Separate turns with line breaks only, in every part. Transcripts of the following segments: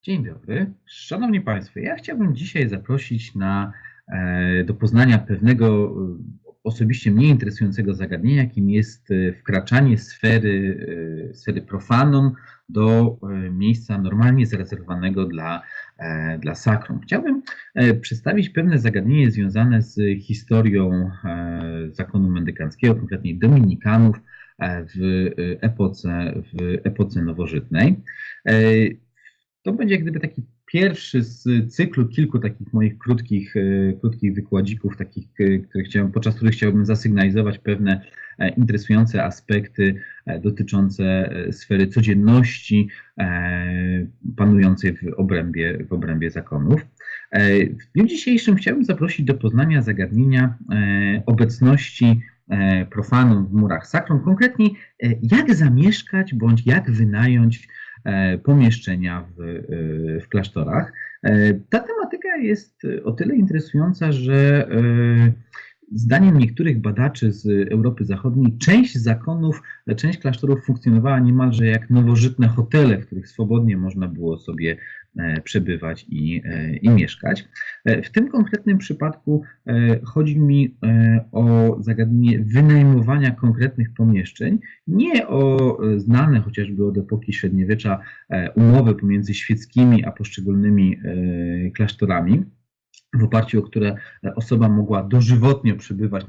Dzień dobry. Szanowni Państwo, ja chciałbym dzisiaj zaprosić do poznania pewnego osobiście mnie interesującego zagadnienia, jakim jest wkraczanie sfery profanum do miejsca normalnie zarezerwowanego dla sakrum. Chciałbym przedstawić pewne zagadnienie związane z historią zakonu mendykanckiego, konkretnie dominikanów w epoce nowożytnej. To będzie jak gdyby taki pierwszy z cyklu kilku takich moich krótkich wykładzików, podczas których chciałbym zasygnalizować pewne interesujące aspekty dotyczące sfery codzienności panującej w obrębie zakonów. W dniu dzisiejszym chciałbym zaprosić do poznania zagadnienia obecności profanum w murach sakrum, konkretnie jak zamieszkać bądź jak wynająć pomieszczenia w klasztorach. Ta tematyka jest o tyle interesująca, że zdaniem niektórych badaczy z Europy Zachodniej część klasztorów funkcjonowała niemalże jak nowożytne hotele, w których swobodnie można było sobie przebywać i mieszkać. W tym konkretnym przypadku chodzi mi o zagadnienie wynajmowania konkretnych pomieszczeń, nie o znane chociażby od epoki średniowiecza umowy pomiędzy świeckimi a poszczególnymi klasztorami, w oparciu o które osoba mogła dożywotnio przebywać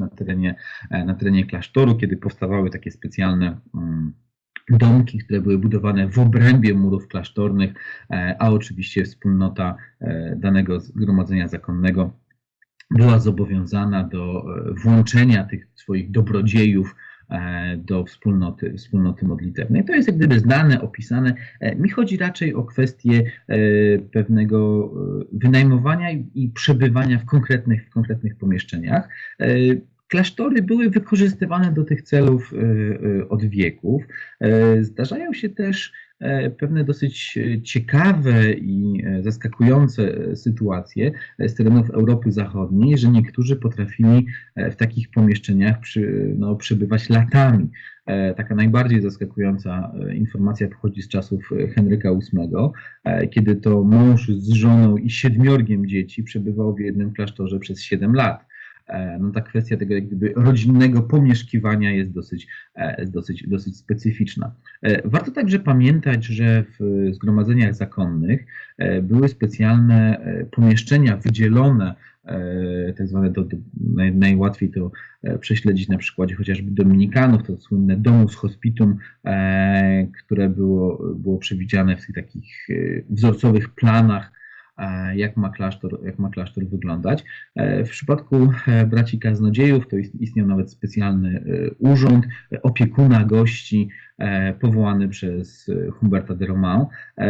na terenie klasztoru, kiedy powstawały takie specjalne domki, które były budowane w obrębie murów klasztornych, a oczywiście wspólnota danego zgromadzenia zakonnego była zobowiązana do włączenia tych swoich dobrodziejów do wspólnoty modlitewnej. To jest jak gdyby znane, opisane. Mi chodzi raczej o kwestię pewnego wynajmowania i przebywania w konkretnych pomieszczeniach. Klasztory były wykorzystywane do tych celów od wieków. Zdarzają się też pewne dosyć ciekawe i zaskakujące sytuacje z terenów Europy Zachodniej, że niektórzy potrafili w takich pomieszczeniach przebywać latami. Taka najbardziej zaskakująca informacja pochodzi z czasów Henryka VIII, kiedy to mąż z żoną i 7 dzieci przebywał w jednym klasztorze przez 7 lat. Ta kwestia tego jak gdyby rodzinnego pomieszkiwania jest dosyć specyficzna. Warto także pamiętać, że w zgromadzeniach zakonnych były specjalne pomieszczenia wydzielone, tak zwane, najłatwiej to prześledzić na przykładzie chociażby dominikanów, to słynne domus hospitum, które było przewidziane w tych takich wzorcowych planach, jak ma klasztor wyglądać. W przypadku braci kaznodziejów to istniał nawet specjalny urząd opiekuna gości powołany przez Humberta de Romain.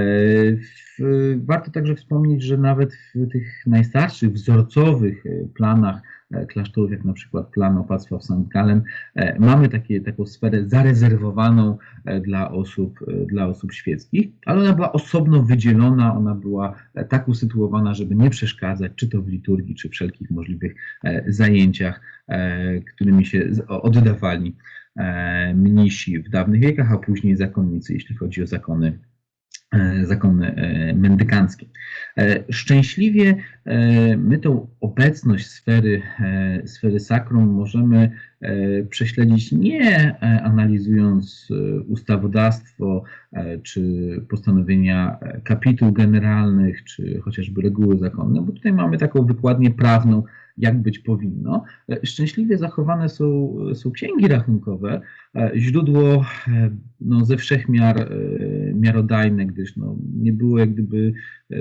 Warto także wspomnieć, że nawet w tych najstarszych, wzorcowych planach klasztorów, jak na przykład plan opactwa w St. Gallen, mamy taką sferę zarezerwowaną dla osób świeckich, ale ona była osobno wydzielona, ona była tak usytuowana, żeby nie przeszkadzać, czy to w liturgii, czy wszelkich możliwych zajęciach, którymi się oddawali mnisi w dawnych wiekach, a później zakonnicy, jeśli chodzi o zakony mendykanckie. Szczęśliwie my tą obecność sfery sakrum możemy prześledzić nie analizując ustawodawstwo, czy postanowienia kapituł generalnych, czy chociażby reguły zakonne, bo tutaj mamy taką wykładnię prawną, jak być powinno. Szczęśliwie zachowane są księgi rachunkowe, źródło ze wszech miar miarodajne, gdyż nie było jak gdyby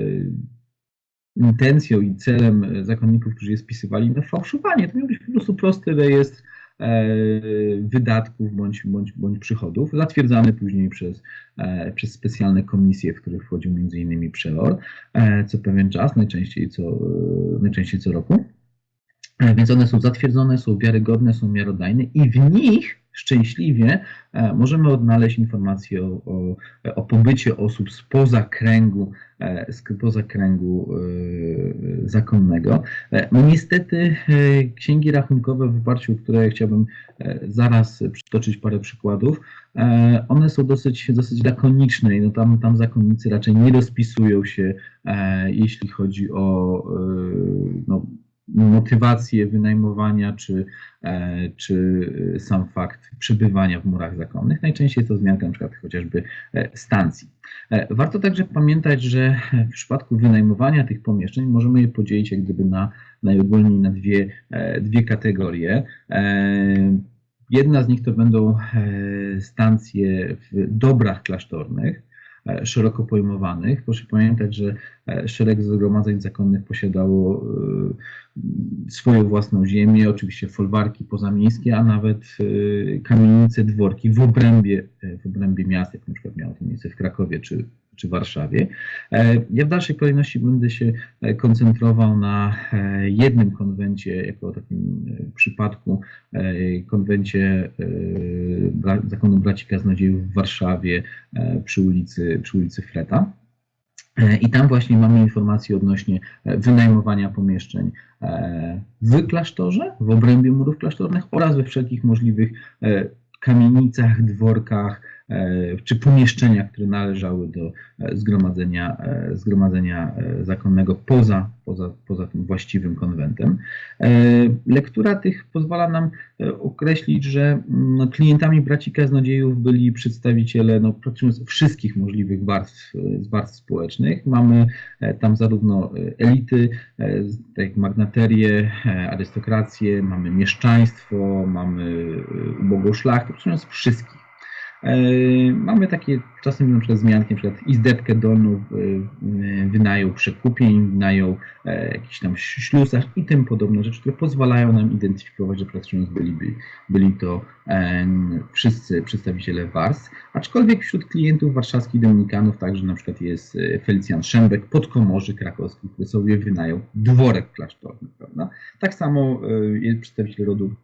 intencją i celem zakonników, którzy je spisywali, fałszowanie. To miał być po prostu prosty rejestr wydatków bądź przychodów, zatwierdzany później przez specjalne komisje, w których wchodził m.in. przeor co pewien czas, najczęściej co roku. Więc one są zatwierdzone, są wiarygodne, są miarodajne i w nich szczęśliwie możemy odnaleźć informacje o pobycie osób spoza kręgu zakonnego. No niestety księgi rachunkowe, w oparciu o które chciałbym zaraz przytoczyć parę przykładów, one są dosyć lakoniczne i no tam zakonnicy raczej nie rozpisują się, jeśli chodzi o no, motywację wynajmowania czy sam fakt przebywania w murach zakonnych. Najczęściej jest to wzmianka na przykład chociażby stacji. Warto także pamiętać, że w przypadku wynajmowania tych pomieszczeń możemy je podzielić jak gdyby najogólniej na dwie kategorie. Jedna z nich to będą stacje w dobrach klasztornych, szeroko pojmowanych. Proszę pamiętać, że szereg zgromadzeń zakonnych posiadało swoją własną ziemię, oczywiście folwarki pozamiejskie, a nawet kamienice, dworki w obrębie miast, jak na przykład miało to miejsce w Krakowie czy Warszawie. Ja w dalszej kolejności będę się koncentrował na jednym konwencie, jako o takim przypadku, konwencie Zakonu Braci Kaznodziejów w Warszawie przy ulicy Fleta. I tam właśnie mamy informacje odnośnie wynajmowania pomieszczeń w klasztorze, w obrębie murów klasztornych oraz we wszelkich możliwych kamienicach, dworkach czy pomieszczeniach, które należały do zgromadzenia zakonnego poza tym właściwym konwentem. Lektura tych pozwala nam określić, że klientami braci kaznodziejów byli przedstawiciele praktycznie wszystkich możliwych warstw społecznych. Mamy tam zarówno elity, tak jak magnaterię, arystokrację, mamy mieszczaństwo, mamy ubogą szlachtę, przynajmniej wszystkich. Mamy takie czasem na przykład wzmianki, na przykład izdebkę dolną wynajął przekupień, wynajął jakiś tam ślusarz i tym podobne rzeczy, które pozwalają nam identyfikować, że praktycznie byli to wszyscy przedstawiciele warstw, aczkolwiek wśród klientów warszawskich dominikanów także na przykład jest Felicjan Szembek, podkomorzy krakowski, który sobie wynajął dworek klasztorny, prawda? Tak samo jest przedstawiciel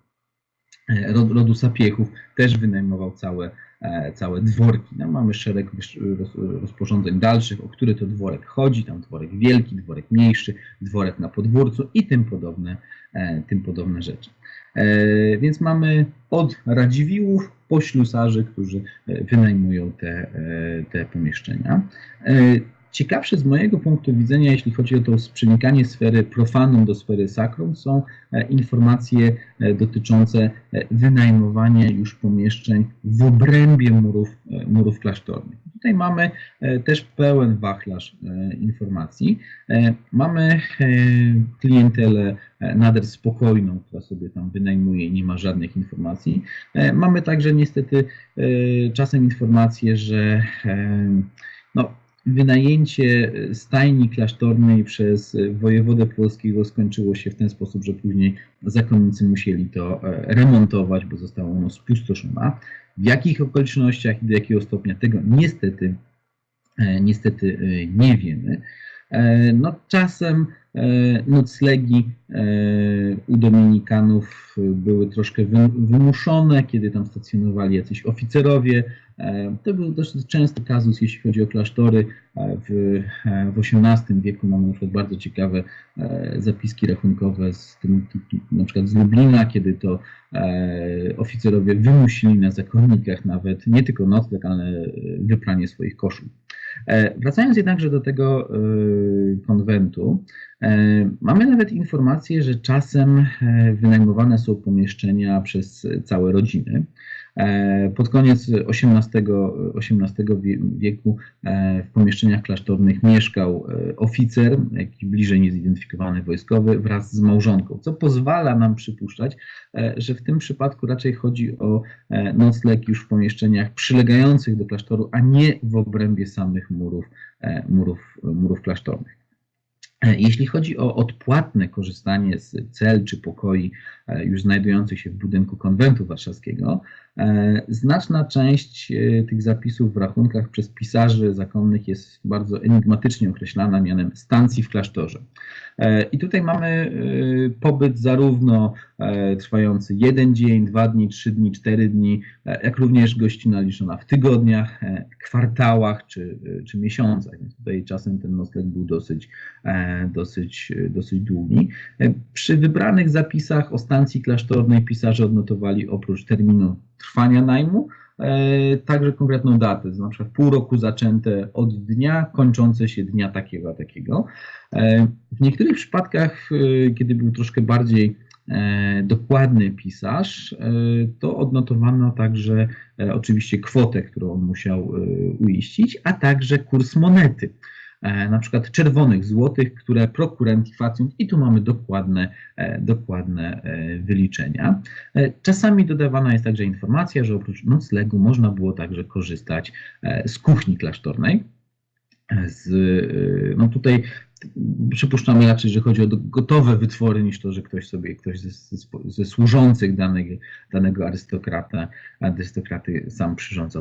rodu Sapiechów, też wynajmował całe dworki. No, mamy szereg rozporządzeń dalszych, o który to dworek chodzi, tam dworek wielki, dworek mniejszy, dworek na podwórcu i tym podobne rzeczy. Więc mamy od Radziwiłłów po ślusarzy, którzy wynajmują te pomieszczenia. Ciekawsze z mojego punktu widzenia, jeśli chodzi o to przenikanie sfery profanum do sfery sacrum, są informacje dotyczące wynajmowania już pomieszczeń w obrębie murów klasztornych. Tutaj mamy też pełen wachlarz informacji. Mamy klientelę nader spokojną, która sobie tam wynajmuje i nie ma żadnych informacji. Mamy także niestety czasem informacje, że wynajęcie stajni klasztornej przez wojewodę płockiego skończyło się w ten sposób, że później zakonnicy musieli to remontować, bo zostało ono spustoszone. W jakich okolicznościach i do jakiego stopnia tego niestety nie wiemy. Czasem noclegi u dominikanów były troszkę wymuszone, kiedy tam stacjonowali jacyś oficerowie. To był dość częsty kazus, jeśli chodzi o klasztory. W XVIII wieku mamy na przykład bardzo ciekawe zapiski rachunkowe na przykład z Lublina, kiedy to oficerowie wymusili na zakonnikach nawet nie tylko nocleg, ale wypranie swoich koszul. Wracając jednakże do tego konwentu, mamy nawet informację, że czasem wynajmowane są pomieszczenia przez całe rodziny. Pod koniec XVIII wieku w pomieszczeniach klasztornych mieszkał oficer, jakiś bliżej niezidentyfikowany wojskowy, wraz z małżonką, co pozwala nam przypuszczać, że w tym przypadku raczej chodzi o nocleg już w pomieszczeniach przylegających do klasztoru, a nie w obrębie samych murów klasztornych. Jeśli chodzi o odpłatne korzystanie z cel czy pokoi już znajdujących się w budynku konwentu warszawskiego, Znaczna część tych zapisów w rachunkach przez pisarzy zakonnych jest bardzo enigmatycznie określana mianem stacji w klasztorze. I tutaj mamy pobyt zarówno trwający 1 dzień, 2 dni, 3 dni, 4 dni, jak również gościna liczona w tygodniach, kwartałach czy miesiącach. Więc tutaj czasem ten nocleg był dosyć długi. Przy wybranych zapisach o stacji klasztornej pisarze odnotowali oprócz terminu trwania najmu także konkretną datę, na przykład pół roku zaczęte od dnia, kończące się dnia takiego a takiego. W niektórych przypadkach, kiedy był troszkę bardziej dokładny pisarz, to odnotowano także oczywiście kwotę, którą on musiał uiścić, a także kurs monety. Na przykład czerwonych złotych, które procurrenti faciunt, i tu mamy dokładne wyliczenia. Czasami dodawana jest także informacja, że oprócz noclegu można było także korzystać z kuchni klasztornej. No tutaj przypuszczamy raczej, że chodzi o gotowe wytwory, niż to, że ktoś ze służących danego arystokraty sam przyrządzał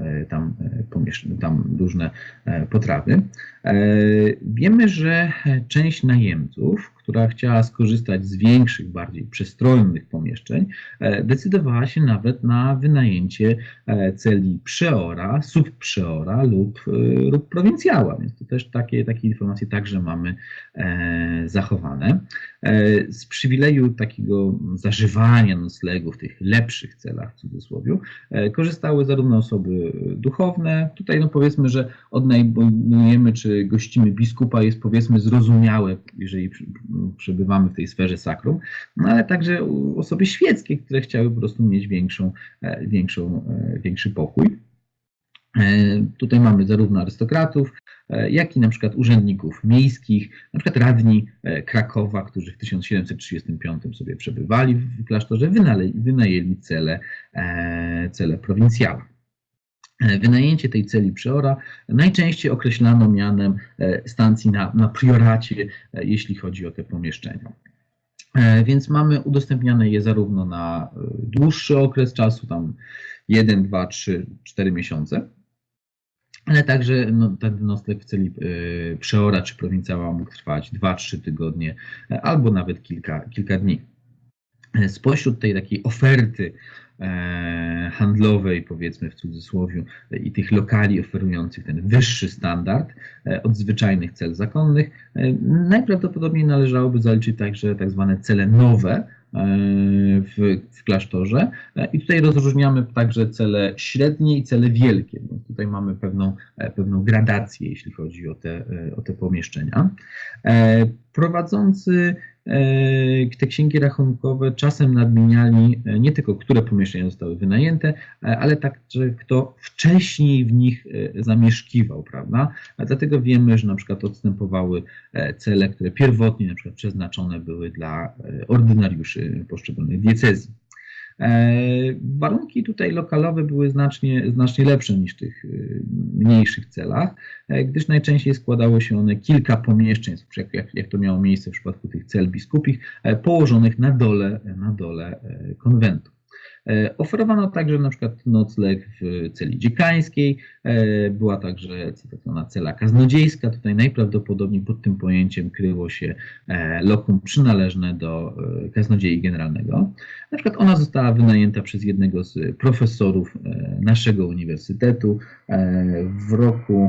tam różne potrawy. Wiemy, że część najemców, która chciała skorzystać z większych, bardziej przestronnych pomieszczeń, decydowała się nawet na wynajęcie celi przeora, subprzeora lub prowincjała, więc to też takie informacje także mamy zachowane. Z przywileju takiego zażywania noclegu w tych lepszych celach, w cudzysłowie, korzystały zarówno osoby duchowne. Tutaj no powiedzmy, że odnajdujemy, czy gościmy biskupa, jest powiedzmy zrozumiałe, jeżeli przebywamy w tej sferze sakrum, no ale także osoby świeckie, które chciały po prostu mieć większy pokój. Tutaj mamy zarówno arystokratów, jak i na przykład urzędników miejskich, na przykład radni Krakowa, którzy w 1735 sobie przebywali w klasztorze, wynajęli cele prowincjała. Wynajęcie tej celi przeora najczęściej określano mianem stacji na prioracie, jeśli chodzi o te pomieszczenia. Więc mamy udostępniane je zarówno na dłuższy okres czasu, tam 1, 2, 3, 4 miesiące, ale także ten nocleg w celi przeora czy prowincjała mógł trwać 2-3 tygodnie albo nawet kilka dni. Spośród tej takiej oferty handlowej, powiedzmy w cudzysłowie, i tych lokali oferujących ten wyższy standard od zwyczajnych cel zakonnych, najprawdopodobniej należałoby zaliczyć także tak zwane cele nowe w klasztorze. I tutaj rozróżniamy także cele średnie i cele wielkie. Więc tutaj mamy pewną gradację, jeśli chodzi o te pomieszczenia. Prowadzący te księgi rachunkowe czasem nadmieniali nie tylko, które pomieszczenia zostały wynajęte, ale także kto wcześniej w nich zamieszkiwał, prawda? A dlatego wiemy, że na przykład odstępowały cele, które pierwotnie na przykład przeznaczone były dla ordynariuszy poszczególnych diecezji. Warunki tutaj lokalowe były znacznie lepsze niż w tych mniejszych celach, gdyż najczęściej składało się one kilka pomieszczeń, jak to miało miejsce w przypadku tych cel biskupich, położonych na dole konwentu. Oferowano także na przykład nocleg w celi dziekańskiej, była także tak zwana cela kaznodziejska. Tutaj najprawdopodobniej pod tym pojęciem kryło się lokum przynależne do kaznodziei generalnego. Na przykład ona została wynajęta przez jednego z profesorów naszego uniwersytetu w roku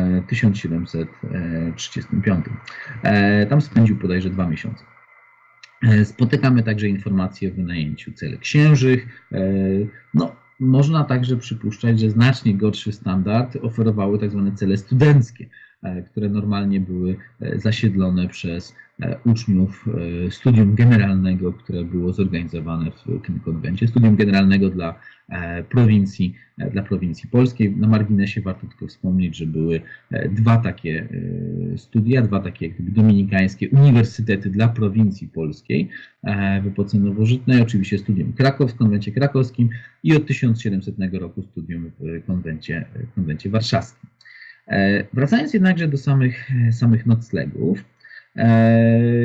1735. Tam spędził bodajże 2 miesiące. Spotykamy także informacje o wynajęciu cel księżych. No, można także przypuszczać, że znacznie gorszy standard oferowały tak zwane cele studenckie, które normalnie były zasiedlone przez uczniów studium generalnego, które było zorganizowane w tym konwencie. Studium generalnego dla prowincji polskiej. Na marginesie warto tylko wspomnieć, że były dwa takie studia, dwa takie jak gdyby dominikańskie uniwersytety dla prowincji polskiej w epoce nowożytnej. Oczywiście studium w konwencie krakowskim i od 1700 roku studium w konwencie warszawskim. Wracając jednakże do samych noclegów,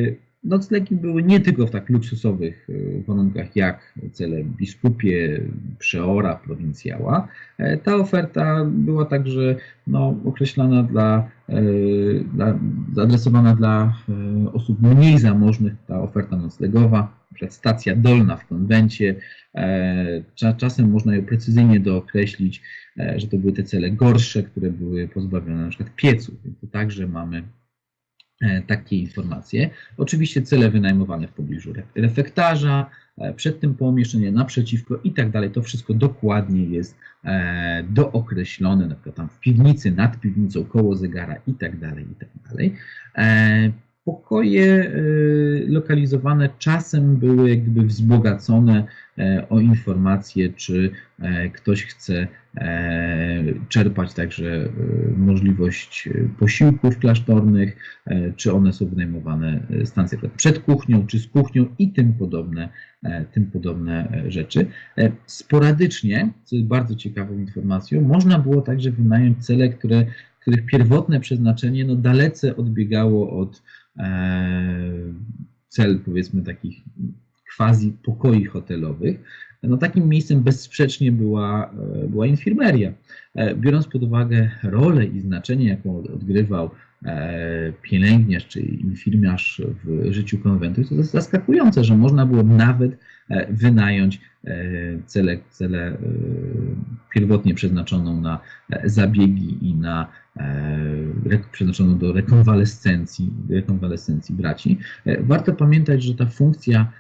noclegi były nie tylko w tak luksusowych warunkach jak cele biskupie, przeora, prowincjała. Ta oferta była także określana zaadresowana dla osób mniej zamożnych, ta oferta noclegowa, na przykład stacja dolna w konwencie. Czasem można ją precyzyjnie dookreślić, że to były te cele gorsze, które były pozbawione na przykład pieców. Więc tu także mamy takie informacje. Oczywiście cele wynajmowane w pobliżu refektarza, przed tym pomieszczenie, naprzeciwko i tak dalej. To wszystko dokładnie jest dookreślone, na przykład tam w piwnicy, nad piwnicą, koło zegara i tak dalej, i tak dalej. Pokoje lokalizowane czasem były jak gdyby wzbogacone o informacje, czy ktoś chce czerpać także możliwość posiłków klasztornych, czy one są wynajmowane stacje przed kuchnią, czy z kuchnią i tym podobne rzeczy. Sporadycznie, co jest bardzo ciekawą informacją, można było także wynająć cele, których pierwotne przeznaczenie dalece odbiegało od cel, powiedzmy, takich quasi pokoi hotelowych. Takim miejscem bezsprzecznie była infirmeria. Biorąc pod uwagę rolę i znaczenie, jaką odgrywał pielęgniarz czy infirmiarz w życiu konwentu, to jest zaskakujące, że można było nawet wynająć celę pierwotnie przeznaczoną na zabiegi i przeznaczoną do rekonwalescencji braci. Warto pamiętać, że ta funkcja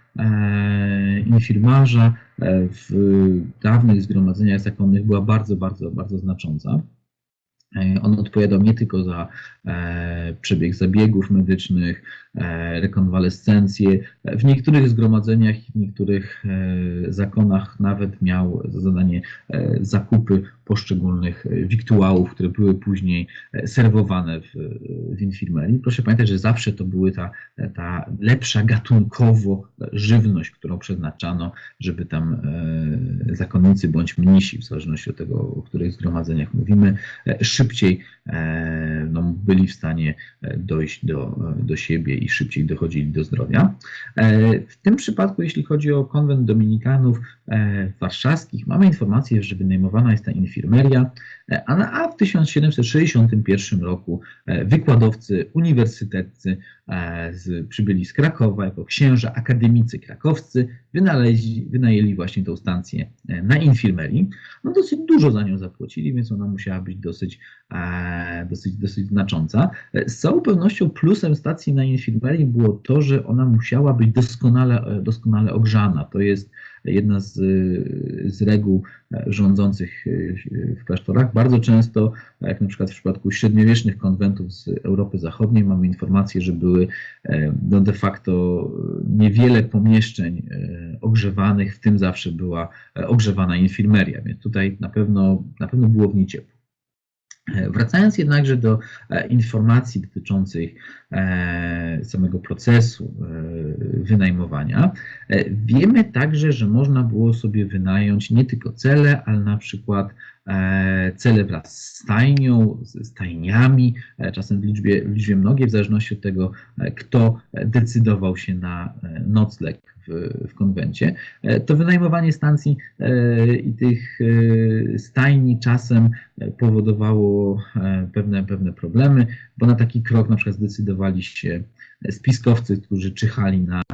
infirmarza w dawnych zgromadzeniach zakonnych była bardzo, bardzo, bardzo znacząca. On odpowiadał nie tylko za przebieg zabiegów medycznych, rekonwalescencję. W niektórych zgromadzeniach i w niektórych zakonach nawet miał za zadanie zakupy poszczególnych wiktuałów, które były później serwowane w infirmerii. Proszę pamiętać, że zawsze to były ta lepsza gatunkowo żywność, którą przeznaczano, żeby tam zakonnicy bądź mnisi, w zależności od tego, o których zgromadzeniach mówimy, szybciej byli w stanie dojść do siebie i szybciej dochodzili do zdrowia. W tym przypadku, jeśli chodzi o konwent dominikanów warszawskich, mamy informację, że wynajmowana jest ta infirmeria, a w 1761 roku wykładowcy uniwersyteccy przybyli z Krakowa jako księża akademicy krakowscy, wynajęli właśnie tą stację na infirmerii. Dosyć dużo za nią zapłacili, więc ona musiała być dosyć znacząca. Z całą pewnością plusem stacji na infirmerii było to, że ona musiała być doskonale ogrzana. To jest jedna z reguł rządzących w klasztorach. Bardzo często, jak na przykład w przypadku średniowiecznych konwentów z Europy Zachodniej, mamy informacje, że były de facto niewiele pomieszczeń ogrzewanych, w tym zawsze była ogrzewana infirmeria, więc tutaj na pewno było w niej ciepło. Wracając jednakże do informacji dotyczących samego procesu wynajmowania, wiemy także, że można było sobie wynająć nie tylko cele, ale na przykład cele wraz z stajnią, z stajniami, czasem w liczbie mnogiej, w zależności od tego, kto decydował się na nocleg w konwencie. To wynajmowanie stacji i tych stajni czasem powodowało pewne problemy, bo na taki krok na przykład zdecydowali się spiskowcy, którzy czyhali na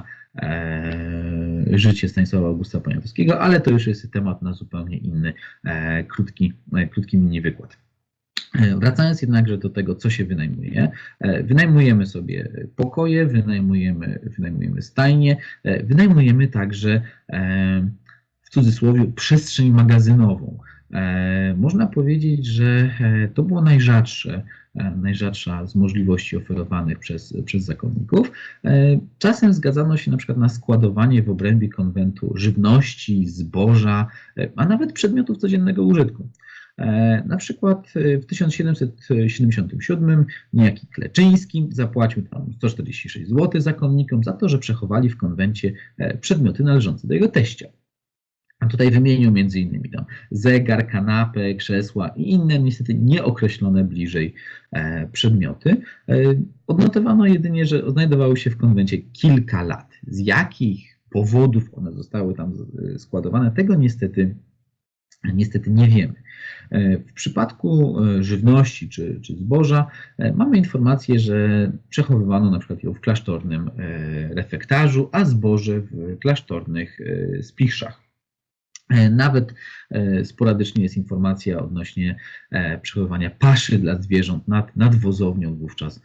życie Stanisława Augusta Poniatowskiego, ale to już jest temat na zupełnie inny, krótki mini wykład. Wracając jednakże do tego, co się wynajmuje. Wynajmujemy sobie pokoje, wynajmujemy stajnie, wynajmujemy także, w cudzysłowie, przestrzeń magazynową. Można powiedzieć, że to było najrzadsza z możliwości oferowanych przez zakonników. Czasem zgadzano się na przykład na składowanie w obrębie konwentu żywności, zboża, a nawet przedmiotów codziennego użytku. Na przykład w 1777 niejaki Kleczyński zapłacił tam 146 zł zakonnikom za to, że przechowali w konwencie przedmioty należące do jego teścia. A tutaj wymienił między innymi tam zegar, kanapę, krzesła i inne niestety nieokreślone bliżej przedmioty. Odnotowano jedynie, że znajdowały się w konwencie kilka lat. Z jakich powodów one zostały tam składowane, tego niestety nie wiemy. W przypadku żywności czy zboża mamy informację, że przechowywano na przykład ją w klasztornym refektarzu, a zboże w klasztornych spichrzach. Nawet sporadycznie jest informacja odnośnie przechowywania paszy dla zwierząt nad wozownią wówczas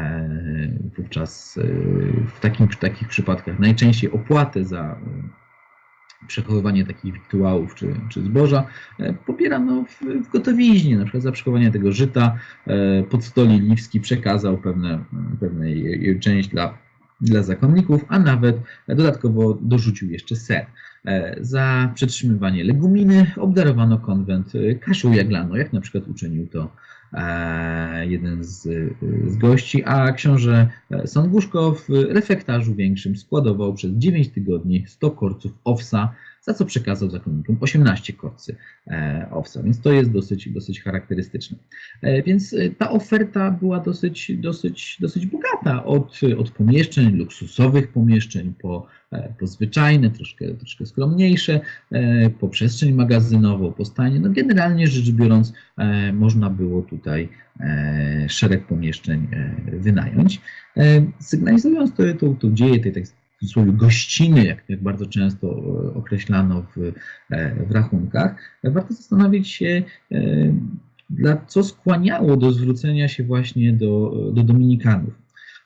w takich przypadkach najczęściej opłatę za przechowywanie takich wiktuałów czy zboża pobierano w gotowiźnie, na przykład za przechowanie tego żyta. Podstoli Liwski przekazał pewną jej część dla zakonników, a nawet dodatkowo dorzucił jeszcze ser. Za przetrzymywanie leguminy obdarowano konwent kaszą jaglaną, jak na przykład uczynił to jeden z gości, a książę Sąguszko w refektarzu większym składował przez 9 tygodni 100 korców owsa, za co przekazał zakonnikom 18 korcy owsa, więc to jest dosyć charakterystyczne. Więc ta oferta była dosyć bogata, od pomieszczeń, luksusowych pomieszczeń, po zwyczajne, troszkę skromniejsze, po przestrzeń magazynową, po stajnie. No generalnie rzecz biorąc, można było tutaj szereg pomieszczeń wynająć. Sygnalizując to dzieje tej w cudzysłowie gościny, jak bardzo często określano w rachunkach, warto zastanowić się, co skłaniało do zwrócenia się właśnie do dominikanów.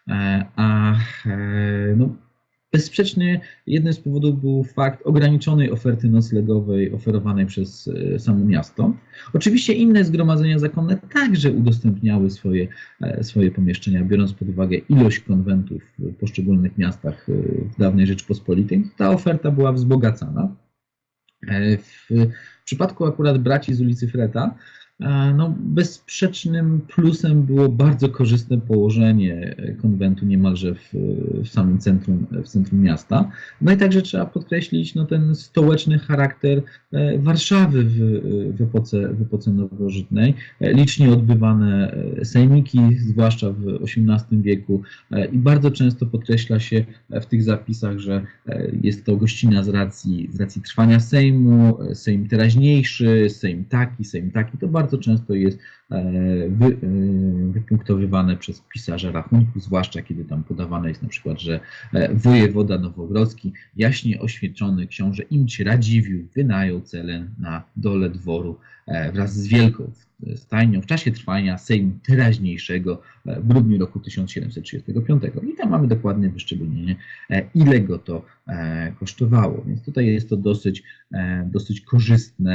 No, bezsprzecznie jednym z powodów był fakt ograniczonej oferty noclegowej oferowanej przez samo miasto. Oczywiście inne zgromadzenia zakonne także udostępniały swoje pomieszczenia, biorąc pod uwagę ilość konwentów w poszczególnych miastach w dawnej Rzeczpospolitej. Ta oferta była wzbogacana. W przypadku akurat braci z ulicy Freta, no, bezsprzecznym plusem było bardzo korzystne położenie konwentu niemalże w samym centrum miasta. No i także trzeba podkreślić ten stołeczny charakter Warszawy w epoce nowożytnej. Licznie odbywane sejmiki, zwłaszcza w XVIII wieku, i bardzo często podkreśla się w tych zapisach, że jest to gościna z racji trwania Sejmu, Sejm teraźniejszy, Sejm taki. To bardzo często jest wypunktowywane przez pisarza rachunków, zwłaszcza kiedy tam podawane jest na przykład, że wojewoda nowogrodzki, jaśnie oświecony książę Imć Radziwiłł wynajął celę na dole dworu wraz z wielką stajnią w czasie trwania Sejmu teraźniejszego w grudniu roku 1735. I tam mamy dokładne wyszczególnienie, ile go to kosztowało. Więc tutaj jest to dosyć korzystne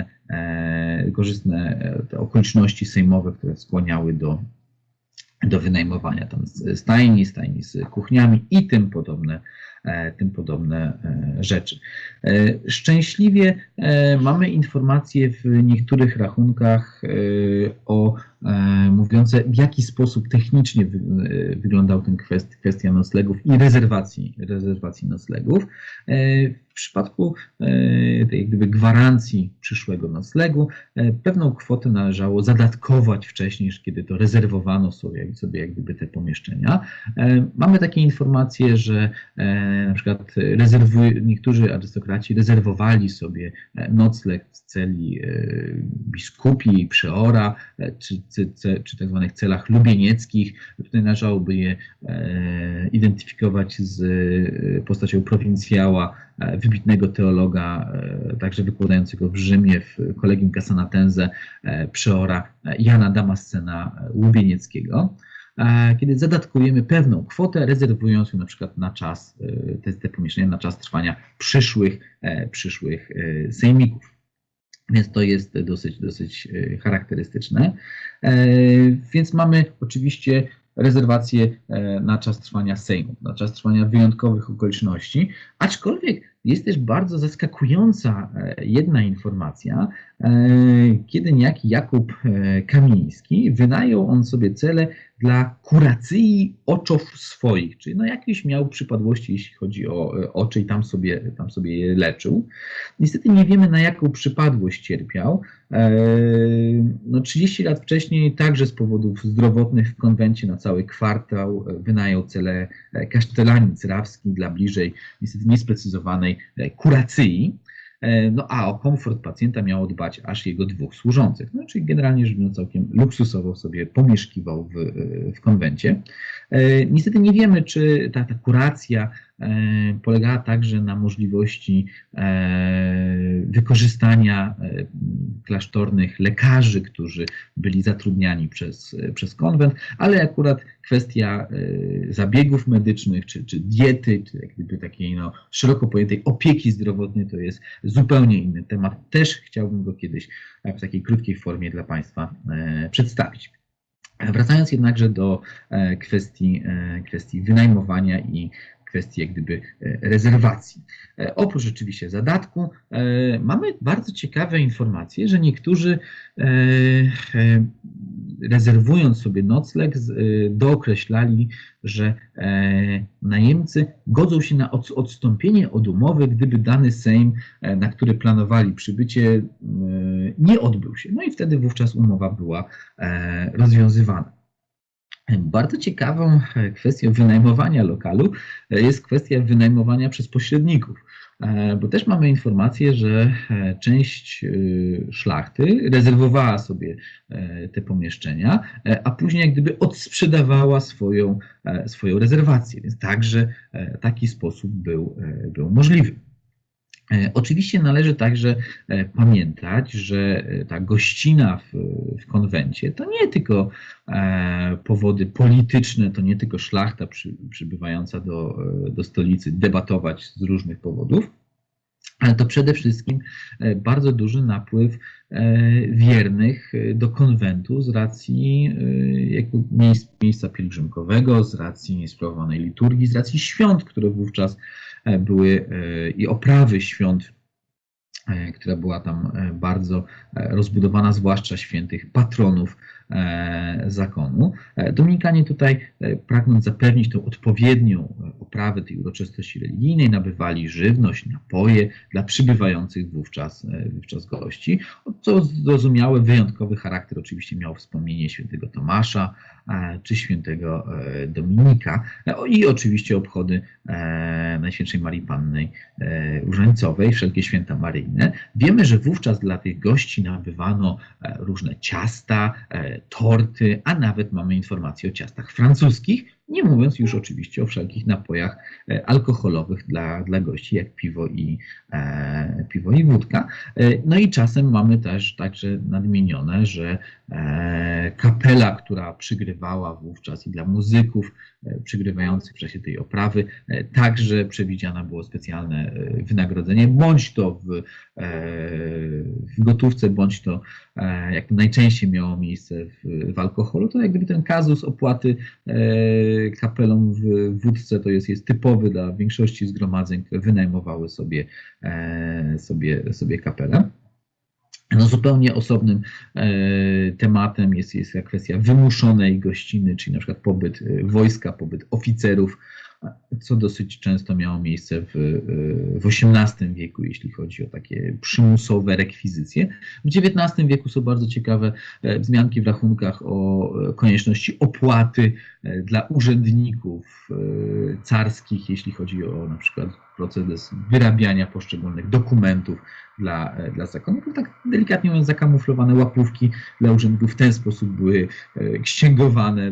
te okoliczności sejmowe, które skłaniały do wynajmowania tam stajni z kuchniami i tym podobne rzeczy. Szczęśliwie mamy informacje w niektórych rachunkach mówiące, w jaki sposób technicznie wyglądał ten kwestia noclegów i rezerwacji noclegów. W przypadku tej jak gdyby gwarancji przyszłego noclegu pewną kwotę należało zadatkować wcześniej, kiedy to rezerwowano sobie jak gdyby te pomieszczenia. Mamy takie informacje, że na przykład niektórzy arystokraci rezerwowali sobie nocleg w celi biskupi, przeora, czy tak zwanych celach lubienieckich. Tutaj należałoby je identyfikować z postacią prowincjała, wybitnego teologa, także wykładającego w Rzymie w Collegium Casanatense, przeora Jana Damascena Łubienieckiego, kiedy zadatkujemy pewną kwotę, rezerwując ją na przykład na czas, te pomieszczenia na czas trwania przyszłych sejmików. Więc to jest dosyć charakterystyczne. Więc mamy oczywiście rezerwacje na czas trwania Sejmu, na czas trwania wyjątkowych okoliczności, aczkolwiek jest też bardzo zaskakująca jedna informacja, kiedy niejaki Jakub Kamiński wynajął on sobie cele dla kuracji oczów swoich, czyli no jakieś miał przypadłości, jeśli chodzi o oczy i tam sobie je leczył. Niestety nie wiemy, na jaką przypadłość cierpiał. No 30 lat wcześniej także z powodów zdrowotnych w konwencie na cały kwartał wynajął cele kasztelanic rawski dla bliżej niestety niesprecyzowanej kuracji. No a o komfort pacjenta miało dbać aż jego dwóch służących. No, czyli generalnie rzecz biorąc całkiem luksusowo sobie pomieszkiwał w konwencie. Niestety nie wiemy, czy ta kuracja polegała także na możliwości wykorzystania klasztornych lekarzy, którzy byli zatrudniani przez konwent, ale akurat kwestia zabiegów medycznych, czy diety, czy jak gdyby takiej no, szeroko pojętej opieki zdrowotnej, to jest zupełnie inny temat. Też chciałbym go kiedyś w takiej krótkiej formie dla Państwa przedstawić. Wracając jednakże do kwestii wynajmowania i kwestii jak gdyby rezerwacji. Oprócz oczywiście zadatku mamy bardzo ciekawe informacje, że niektórzy rezerwując sobie nocleg dookreślali, że najemcy godzą się na odstąpienie od umowy, gdyby dany Sejm, na który planowali przybycie, nie odbył się. No i wtedy wówczas umowa była rozwiązywana. Bardzo ciekawą kwestią wynajmowania lokalu jest kwestia wynajmowania przez pośredników, bo też mamy informację, że część szlachty rezerwowała sobie te pomieszczenia, a później jak gdyby odsprzedawała swoją rezerwację, więc także taki sposób był możliwy. Oczywiście należy także pamiętać, że ta gościna w konwencie to nie tylko powody polityczne, to nie tylko szlachta przybywająca do stolicy debatować z różnych powodów, ale to przede wszystkim bardzo duży napływ wiernych do konwentu z racji miejsca pielgrzymkowego, z racji sprawowanej liturgii, z racji świąt, które wówczas były i oprawy świąt, która była tam bardzo rozbudowana, zwłaszcza świętych patronów zakonu. Dominikanie tutaj, pragnąc zapewnić tą odpowiednią oprawę tej uroczystości religijnej, nabywali żywność, napoje dla przybywających wówczas gości. Co zrozumiałe, wyjątkowy charakter oczywiście miało wspomnienie świętego Tomasza czy świętego Dominika i oczywiście obchody Najświętszej Marii Panny Różańcowej, wszelkie święta maryjne. Wiemy, że wówczas dla tych gości nabywano różne ciasta, torty, a nawet mamy informacje o ciastach francuskich, nie mówiąc już oczywiście o wszelkich napojach alkoholowych dla gości, jak piwo i wódka. No i czasem mamy też także nadmienione, że kapela, która przygrywała wówczas i dla muzyków przygrywających w czasie tej oprawy, także przewidziane było specjalne wynagrodzenie, bądź to w gotówce, bądź to, jak to najczęściej miało miejsce w alkoholu, to jak gdyby ten kazus opłaty kapelom w wódce to jest typowy dla większości zgromadzeń, które wynajmowały sobie kapelę. No, zupełnie osobnym tematem jest kwestia wymuszonej gościny, czyli na przykład pobyt wojska, pobyt oficerów, co dosyć często miało miejsce w XVIII wieku, jeśli chodzi o takie przymusowe rekwizycje. W XIX wieku są bardzo ciekawe wzmianki w rachunkach o konieczności opłaty dla urzędników carskich, jeśli chodzi o na przykład proces wyrabiania poszczególnych dokumentów dla zakonników. Tak delikatnie mówiąc, zakamuflowane łapówki dla urzędników w ten sposób były księgowane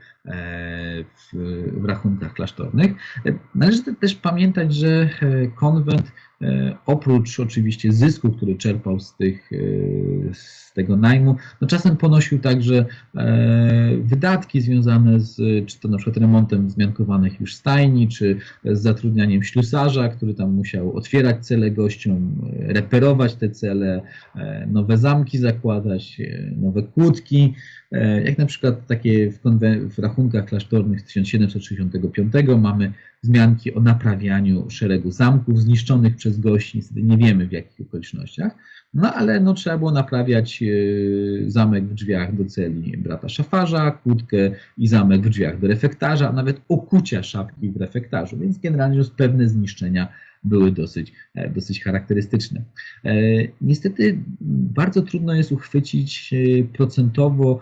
w rachunkach klasztornych. Należy też pamiętać, że konwent oprócz oczywiście zysku, który czerpał z tego najmu, no czasem ponosił także wydatki związane czy to na przykład remontem wzmiankowanych już stajni, czy z zatrudnianiem ślusarza, który tam musiał otwierać cele gościom, reperować te cele, nowe zamki zakładać, nowe kłódki. Jak na przykład takie w rachunkach klasztornych z 1765 mamy wzmianki o naprawianiu szeregu zamków zniszczonych przez gości, niestety nie wiemy w jakich okolicznościach, no ale no, trzeba było naprawiać zamek w drzwiach do celi brata szafarza, kłódkę i zamek w drzwiach do refektarza, a nawet okucia szafki w refektarzu, więc generalnie rzecz pewne zniszczenia były dosyć charakterystyczne. Niestety bardzo trudno jest uchwycić procentowo,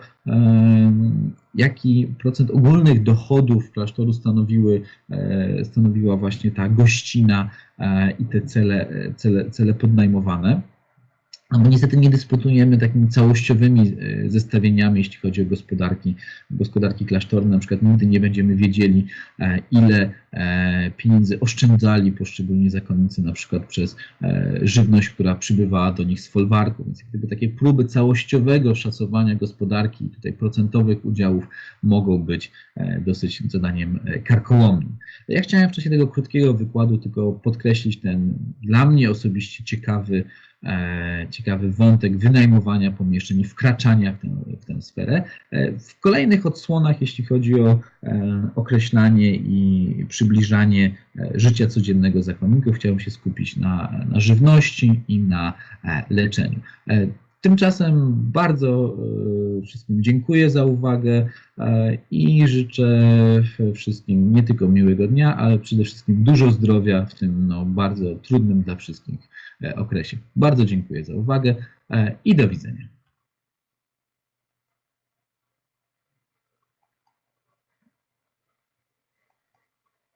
jaki procent ogólnych dochodów klasztoru stanowiła właśnie ta gościna i te cele podnajmowane. No bo niestety nie dysponujemy takimi całościowymi zestawieniami, jeśli chodzi o gospodarki klasztorne. Na przykład nigdy nie będziemy wiedzieli, ile pieniędzy oszczędzali poszczególni zakonnicy, na przykład przez żywność, która przybywała do nich z folwarku. Więc gdyby takie próby całościowego szacowania gospodarki, tutaj procentowych udziałów mogą być dosyć zadaniem karkołomnym. Ja chciałem w czasie tego krótkiego wykładu tylko podkreślić ten dla mnie osobiście ciekawy wątek wynajmowania pomieszczeń i wkraczania w tę sferę. W kolejnych odsłonach, jeśli chodzi o określanie i przybliżanie życia codziennego zakonników, chciałem się skupić na żywności i na leczeniu. Tymczasem bardzo wszystkim dziękuję za uwagę i życzę wszystkim nie tylko miłego dnia, ale przede wszystkim dużo zdrowia w tym bardzo trudnym dla wszystkich okresie. Bardzo dziękuję za uwagę i do widzenia.